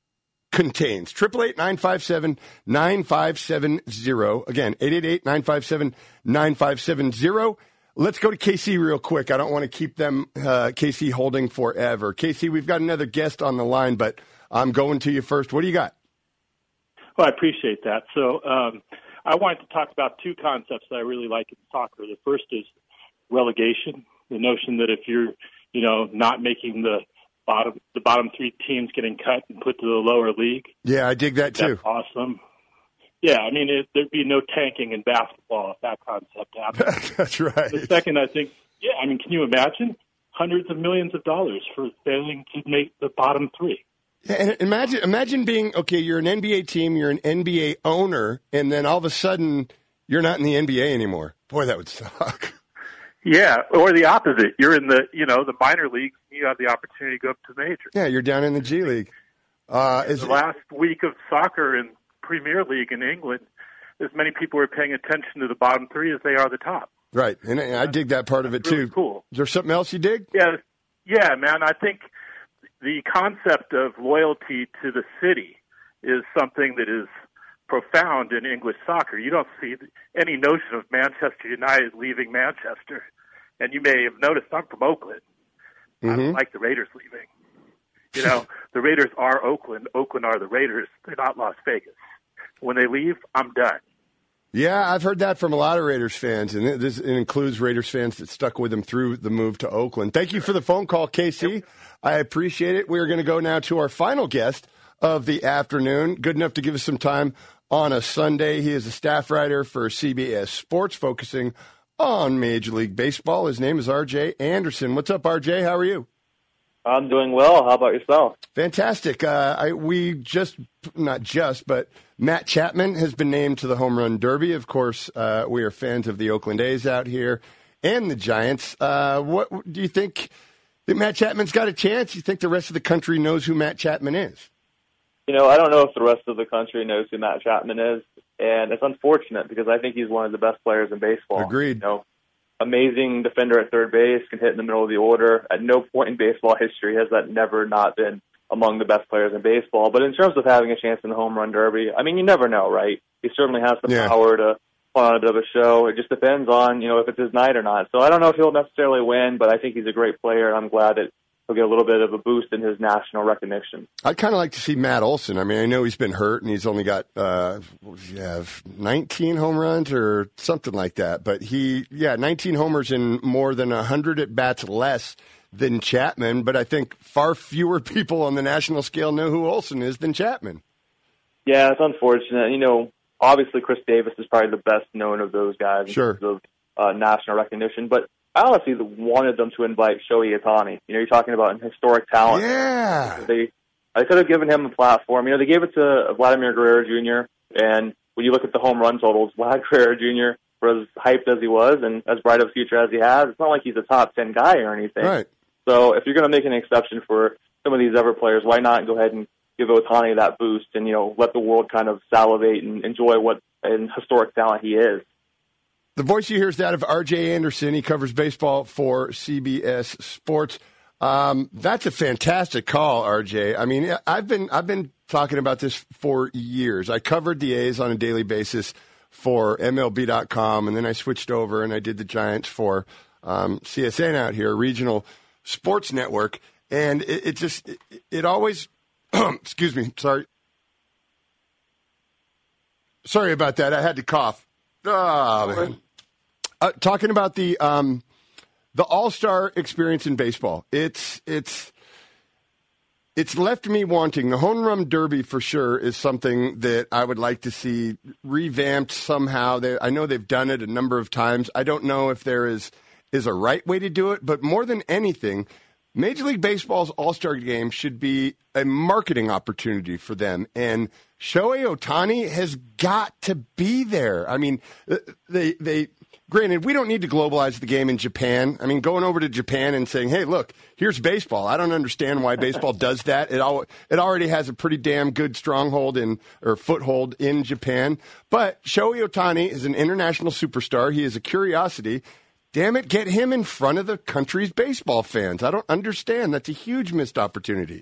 contains. eight eight eight, nine five seven, nine five seven zero. Again, eight eight eight, nine five seven, nine five seven zero. Let's go to K C real quick. I don't want to keep them, uh, K C, holding forever. K C, we've got another guest on the line, but I'm going to you first. What do you got?
Well, I appreciate that. So um, I wanted to talk about two concepts that I really like in soccer. The first is relegation, the notion that if you're, you know, not making the bottom, the bottom three teams getting cut and put to the lower league.
Yeah, I dig that too.
That's awesome. Yeah, I mean, it, there'd be no tanking in basketball if that concept happened.
That's right.
The second, I think, yeah, I mean, can you imagine hundreds of millions of dollars for failing to make the bottom three?
Yeah, and imagine, imagine being, okay, you're an N B A team, you're an N B A owner, and then all of a sudden you're not in the N B A anymore. Boy, that would suck.
Yeah, or the opposite. You're in the, you know, the minor leagues. You have the opportunity to go up to major.
Yeah, you're down in the G League. Uh, is
the last week of soccer in Premier League in England, as many people are paying attention to the bottom three as they are the top.
Right, and I dig that part of it
really
too.
Cool.
Is there something else you dig?
Yeah, yeah, man. I think the concept of loyalty to the city is something that is profound in English soccer. You don't see any notion of Manchester United leaving Manchester. And you may have noticed I'm from Oakland. Mm-hmm. I don't like the Raiders leaving. You know, the Raiders are Oakland. Oakland are the Raiders. They're not Las Vegas. When they leave, I'm done.
Yeah, I've heard that from a lot of Raiders fans, and this it includes Raiders fans that stuck with them through the move to Oakland. Thank you for the phone call, K C. I appreciate it. We're going to go now to our final guest of the afternoon. Good enough to give us some time on a Sunday. He is a staff writer for C B S Sports, focusing on Major League Baseball. His name is R J Anderson. What's up, R J? How are you?
I'm doing well. How about yourself?
Fantastic. Uh, I, we just, not just, but Matt Chapman has been named to the Home Run Derby. Of course, uh, we are fans of the Oakland A's out here and the Giants. Uh, what do you think? Think Matt Chapman's got a chance? You think the rest of the country knows who Matt Chapman is?
You know, I don't know if the rest of the country knows who Matt Chapman is, and it's unfortunate because I think he's one of the best players in baseball.
Agreed.
You know, amazing defender at third base, can hit in the middle of the order. At no point in baseball history has that never not been among the best players in baseball. But in terms of having a chance in the Home Run Derby, I mean, you never know, right? He certainly has the
yeah.
power to put on a bit of a show. It just depends on, you know, if it's his night or not. So I don't know if he'll necessarily win, but I think he's a great player, and I'm glad that he'll get a little bit of a boost in his national recognition.
I'd kind of like to see Matt Olson. I mean, I know he's been hurt and he's only got, uh, what does he have, nineteen home runs or something like that. But he, yeah, nineteen homers and more than one hundred at-bats less than Chapman. But I think far fewer people on the national scale know who Olson is than Chapman.
Yeah, it's unfortunate. You know, obviously Chris Davis is probably the best known of those guys
sure.
in terms of uh, national recognition. But I honestly wanted them to invite Shohei Ohtani. You know, you're talking about an historic talent.
Yeah.
They, I could have given him a platform. You know, they gave it to Vladimir Guerrero Junior, and when you look at the home run totals, Vlad Guerrero Junior, for as hyped as he was and as bright of a future as he has, it's not like he's a top ten guy or anything.
Right.
So if you're going to make an exception for some of these other players, why not go ahead and give Ohtani that boost and, you know, let the world kind of salivate and enjoy what an historic talent he is.
The voice you hear is that of R J Anderson. He covers baseball for C B S Sports. Um, that's a fantastic call, R J. I mean, I've been I've been talking about this for years. I covered the A's on a daily basis for M L B dot com, and then I switched over and I did the Giants for um, C S N out here, regional sports network. And it, it just, it, it always, excuse me, sorry. Sorry about that. I had to cough. Oh, man. Uh, talking about the um, the All-Star experience in baseball. It's it's it's left me wanting. The Home Run Derby for sure is something that I would like to see revamped somehow. They, I know they've done it a number of times. I don't know if there is is a right way to do it, but more than anything, Major League Baseball's All-Star Game should be a marketing opportunity for them. And Shohei Ohtani has got to be there. I mean, they they granted, we don't need to globalize the game in Japan. I mean, going over to Japan and saying, hey, look, here's baseball. I don't understand why baseball does that. It al- it already has a pretty damn good stronghold in or foothold in Japan. But Shohei Ohtani is an international superstar. He is a curiosity. Damn it, get him in front of the country's baseball fans. I don't understand. That's a huge missed opportunity.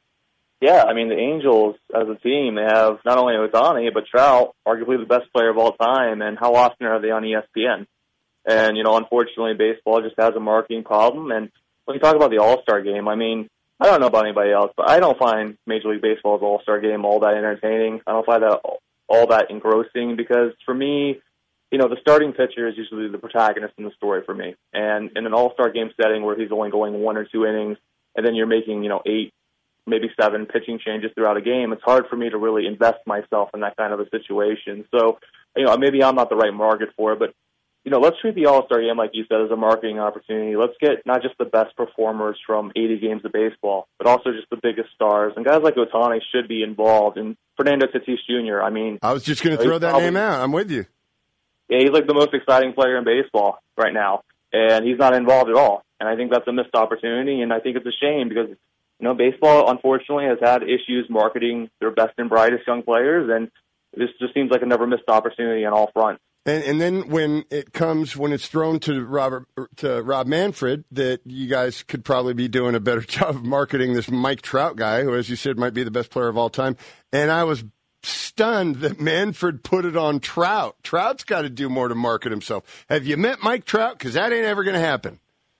Yeah, I mean, the Angels, as a team, they have not only Ohtani, but Trout, arguably the best player of all time, and how often are they on E S P N? And, you know, unfortunately, baseball just has a marketing problem. And when you talk about the All-Star Game, I mean, I don't know about anybody else, but I don't find Major League Baseball's All-Star Game all that entertaining. I don't find that all that engrossing because, for me, you know, the starting pitcher is usually the protagonist in the story for me. And in an All-Star Game setting where he's only going one or two innings, and then you're making, you know, eight, maybe seven pitching changes throughout a game, it's hard for me to really invest myself in that kind of a situation. So, you know, maybe I'm not the right market for it, but, you know, let's treat the All-Star Game, like you said, as a marketing opportunity. Let's get not just the best performers from eighty games of baseball, but also just the biggest stars. And guys like Ohtani should be involved. And Fernando Tatis Junior, I mean...
I was just going to throw that probably, name out. I'm with you.
Yeah, he's like the most exciting player in baseball right now, and he's not involved at all. And I think that's a missed opportunity, and I think it's a shame because, you know, baseball, unfortunately, has had issues marketing their best and brightest young players, and this just seems like a never missed opportunity on all fronts.
And, and then when it comes, when it's thrown to Robert, to Rob Manfred, that you guys could probably be doing a better job of marketing this Mike Trout guy, who, as you said, might be the best player of all time. And I was stunned that Manfred put it on Trout. Trout's got to do more to market himself. Have you met Mike Trout? Because that ain't ever going to happen.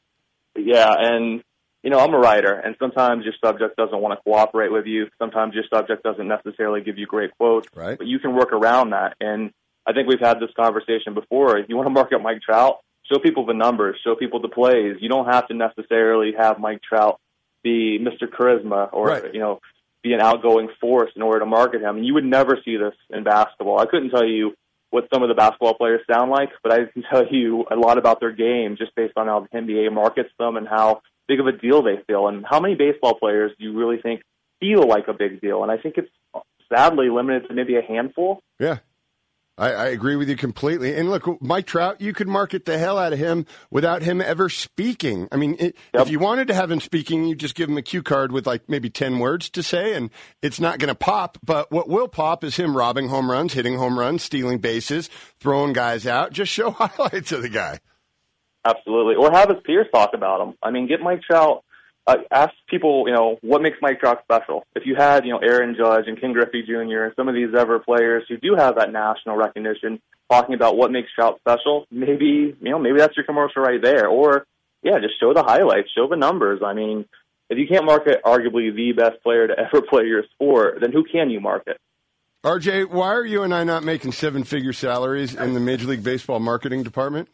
Yeah, and, you know, I'm a writer, and sometimes your subject doesn't want to cooperate with you. Sometimes your subject doesn't necessarily give you great quotes.
Right.
But you can work around that. And I think we've had this conversation before. If you want to market Mike Trout, show people the numbers, show people the plays. You don't have to necessarily have Mike Trout be Mister Charisma or, right. you know, be an outgoing force in order to market him. And you would never see this in basketball. I couldn't tell you what some of the basketball players sound like, but I can tell you a lot about their game just based on how the N B A markets them and how big of a deal they feel. And how many baseball players do you really think feel like a big deal? And I think it's sadly limited to maybe a handful.
Yeah. I, I agree with you completely. And look, Mike Trout, you could market the hell out of him without him ever speaking. I mean, it, yep. if you wanted to have him speaking, you just give him a cue card with like maybe ten words to say, and it's not going to pop. But what will pop is him robbing home runs, hitting home runs, stealing bases, throwing guys out. Just show highlights of the guy.
Absolutely. Or have his peers talk about him. I mean, get Mike Trout. Uh, ask people, you know, what makes Mike Trout special. If you had, you know, Aaron Judge and Ken Griffey Junior and some of these other players who do have that national recognition talking about what makes Trout special, maybe, you know, maybe that's your commercial right there. Or, yeah, just show the highlights, show the numbers. I mean, if you can't market arguably the best player to ever play your sport, then who can you market?
R J, why are you and I not making seven-figure salaries in the Major League Baseball marketing department?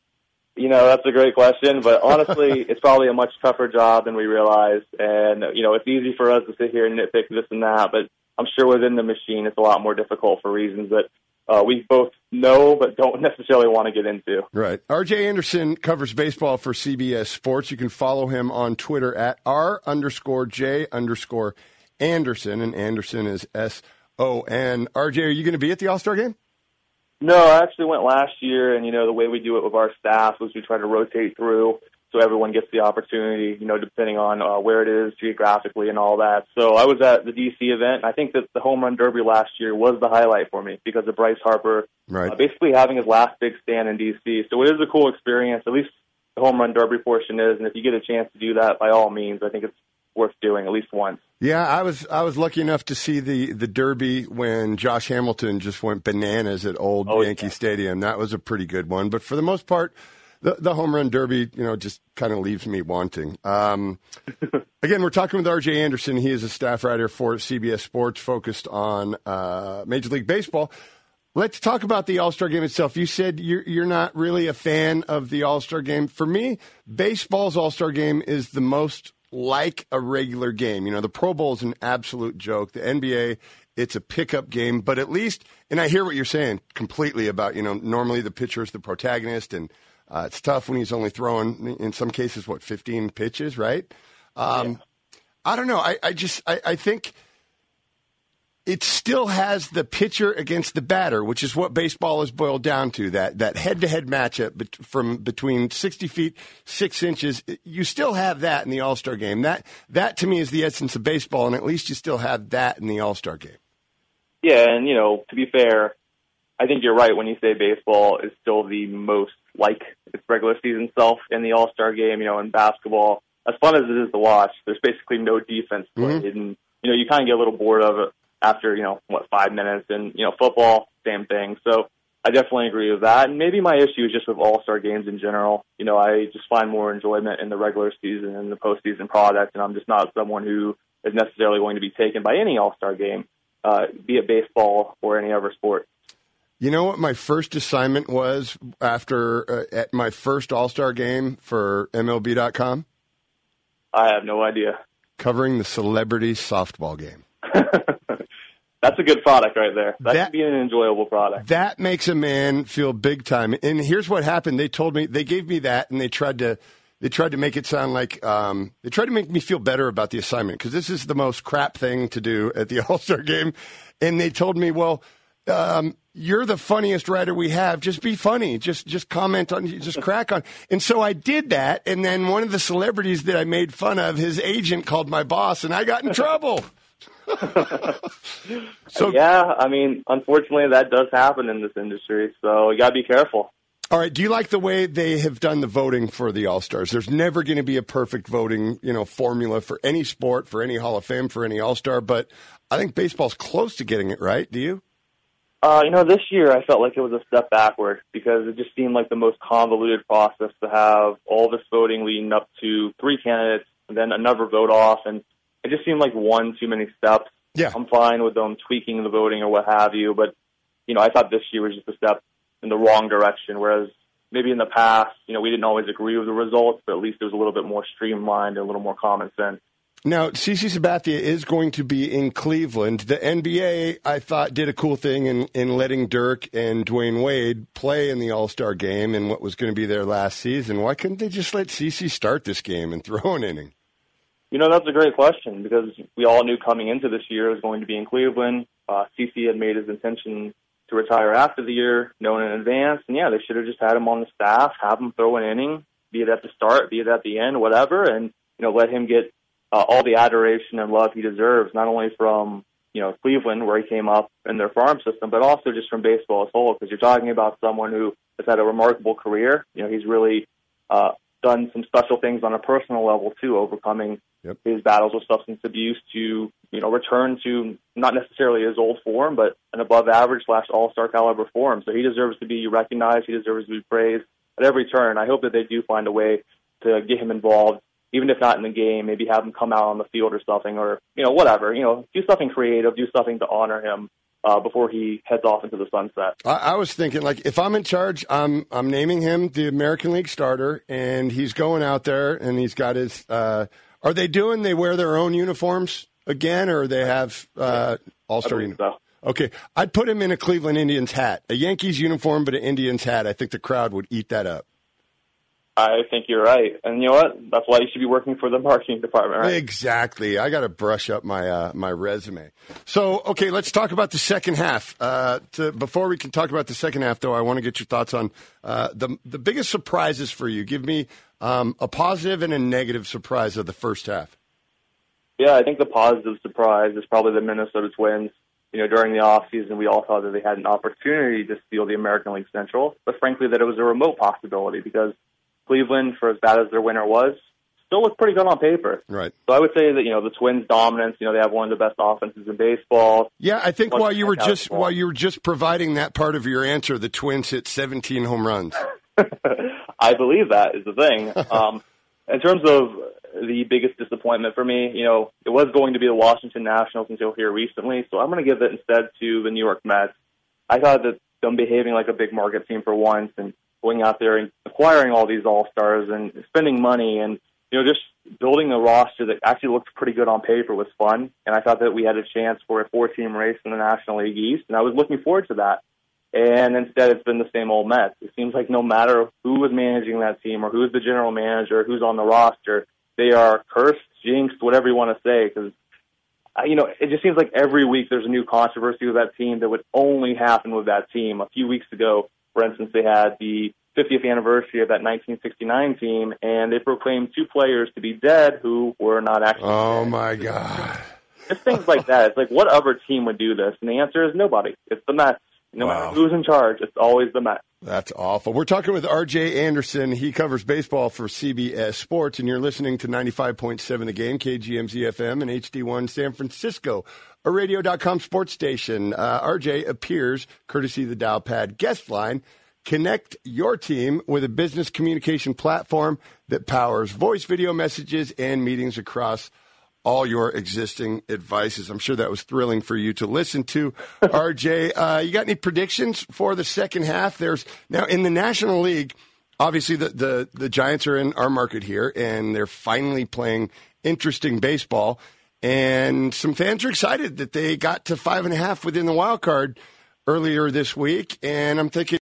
You know, that's a great question, but honestly, it's probably a much tougher job than we realize. And, you know, it's easy for us to sit here and nitpick this and that, but I'm sure within the machine it's a lot more difficult for reasons that uh, we both know but don't necessarily want to get into.
Right. R J Anderson covers baseball for C B S Sports. You can follow him on Twitter at R underscore J underscore Anderson, and Anderson is S O N. R J, are you going to be at the All-Star Game?
No, I actually went last year, and, you know, the way we do it with our staff was we try to rotate through so everyone gets the opportunity, you know, depending on uh, where it is geographically and all that. So I was at the D C event, and I think that the Home Run Derby last year was the highlight for me because of Bryce Harper
right.
uh, basically having his last big stand in D C. So it is a cool experience, at least the Home Run Derby portion is, and if you get a chance to do that, by all means, I think it's worth doing at least once.
Yeah, I was I was lucky enough to see the, the Derby when Josh Hamilton just went bananas at Old
oh,
Yankee
yeah.
Stadium. That was a pretty good one. But for the most part, the, the home run derby, you know, just kind of leaves me wanting. Um, again, we're talking with R J Anderson. He is a staff writer for C B S Sports, focused on uh, Major League Baseball. Let's talk about the All-Star Game itself. You said you're, you're not really a fan of the All-Star Game. For me, baseball's All-Star Game is the most like a regular game. You know, the Pro Bowl is an absolute joke. The N B A, it's a pickup game. But at least, and I hear what you're saying completely about, you know, normally the pitcher is the protagonist, and uh, it's tough when he's only throwing, in some cases, what, fifteen pitches, right? Um, yeah. I don't know. I, I just, I, I think it still has the pitcher against the batter, which is what baseball is boiled down to, that that head-to-head matchup bet- from between sixty feet, six inches. You still have that in the All-Star Game. That, that to me, is the essence of baseball, and at least you still have that in the All-Star Game.
Yeah, and, you know, to be fair, I think you're right when you say baseball is still the most like its regular season self in the All-Star Game. You know, in basketball, as fun as it is to watch, there's basically no defense played, mm-hmm. and, you know, you kind of get a little bored of it after, you know, what, five minutes. And, you know, football, same thing. So I definitely agree with that. And maybe my issue is just with all-star games in general. You know, I just find more enjoyment in the regular season and the postseason product, and I'm just not someone who is necessarily going to be taken by any all-star game, uh, be it baseball or any other sport.
You know what my first assignment was after uh, at my first all-star game for M L B dot com?
I have no idea.
Covering the celebrity softball game.
That's a good product right there. That,
that
could be an enjoyable product.
That makes a man feel big time. And here's what happened. They told me, they gave me that, and they tried to they tried to make it sound like, um, they tried to make me feel better about the assignment, because this is the most crap thing to do at the All-Star Game. And they told me, well, um, you're the funniest writer we have. Just be funny. Just just comment on, just crack on. And so I did that, and then one of the celebrities that I made fun of, his agent called my boss, and I got in trouble.
So yeah, I mean, unfortunately, that does happen in this industry, so you got to be careful.
All right, do you like the way they have done the voting for the All-Stars? There's never going to be a perfect voting, you know, formula for any sport, for any Hall of Fame, for any All-Star, but I think baseball's close to getting it right. Do you?
Uh, you know, this year I felt like it was a step backward, because it just seemed like the most convoluted process to have all this voting leading up to three candidates and then another vote off, and it just seemed like one too many steps.
Yeah.
I'm fine with them tweaking the voting or what have you, but, you know, I thought this year was just a step in the wrong direction, whereas maybe in the past, you know, we didn't always agree with the results, but at least it was a little bit more streamlined and a little more common sense.
Now, CeCe Sabathia is going to be in Cleveland. The N B A, I thought, did a cool thing in, in letting Dirk and Dwayne Wade play in the All-Star Game in what was going to be their last season. Why couldn't they just let CeCe start this game and throw an inning?
You know, that's a great question, because we all knew coming into this year it was going to be in Cleveland. Uh, CeCe had made his intention to retire after the year, known in advance. And, yeah, they should have just had him on the staff, have him throw an inning, be it at the start, be it at the end, whatever, and, you know, let him get uh, all the adoration and love he deserves, not only from, you know, Cleveland, where he came up in their farm system, but also just from baseball as a whole, because you're talking about someone who has had a remarkable career. You know, he's really uh, done some special things on a personal level, too, overcoming Yep. his battles with substance abuse to, you know, return to not necessarily his old form, but an above average slash all-star caliber form. So he deserves to be recognized. He deserves to be praised at every turn. I hope that they do find a way to get him involved, even if not in the game, maybe have him come out on the field or something, or, you know, whatever, you know, do something creative, do something to honor him uh, before he heads off into the sunset.
I, I was thinking, like, if I'm in charge, I'm, I'm naming him the American League starter, and he's going out there and he's got his, uh, Are they doing, they wear their own uniforms again, or they have uh, all-star uniforms?
So.
Okay. I'd put him in a Cleveland Indians hat. A Yankees uniform, but an Indians hat. I think the crowd would eat that up.
I think you're right. And you know what? That's why you should be working for the marketing department, right?
Exactly. I got to brush up my uh, my resume. So, okay, let's talk about the second half. Uh, to, before we can talk about the second half, though, I want to get your thoughts on uh, the the biggest surprises for you. Give me um, a positive and a negative surprise of the first half.
Yeah, I think the positive surprise is probably the Minnesota Twins. You know, during the offseason, we all thought that they had an opportunity to steal the American League Central, but frankly, that it was a remote possibility, because Cleveland, for as bad as their winner was, still looked pretty good on paper.
Right.
So I would say that, you know, the Twins' dominance, you know, they have one of the best offenses in baseball.
Yeah, I think while you were just while you were just providing that part of your answer, the Twins hit seventeen home runs.
I believe that is the thing. Um, in terms of the biggest disappointment for me, you know, it was going to be the Washington Nationals until here recently, so I'm going to give it instead to the New York Mets. I thought that them behaving like a big market team for once and going out there and acquiring all these all-stars and spending money and, you know, just building a roster that actually looked pretty good on paper was fun. And I thought that we had a chance for a four-team race in the National League East, and I was looking forward to that. And instead, it's been the same old Mets. It seems like no matter who was managing that team or who's the general manager, who's on the roster, they are cursed, jinxed, whatever you want to say, because you know, it just seems like every week there's a new controversy with that team that would only happen with that team. A few weeks ago, for instance, they had the fiftieth anniversary of that nineteen sixty-nine team, and they proclaimed two players to be dead who were not actually
Oh,
dead.
my God.
Just things like that. It's like, what other team would do this? And the answer is nobody. It's the Mets. No
Wow.
matter who's in charge, it's always the Mets.
That's awful. We're talking with R J Anderson. He covers baseball for C B S Sports, and you're listening to ninety-five point seven The Game, K G M Z F M, and H D one San Francisco, a radio dot com sports station. Uh, R J appears, courtesy of the Dialpad guest line. Connect your team with a business communication platform that powers voice, video messages, and meetings across all your existing advices. I'm sure that was thrilling for you to listen to. R J, uh, you got any predictions for the second half? There's now in the National League, obviously the, the, the Giants are in our market here, and they're finally playing interesting baseball. And some fans are excited that they got to five and a half within the wild card earlier this week. And I'm thinking,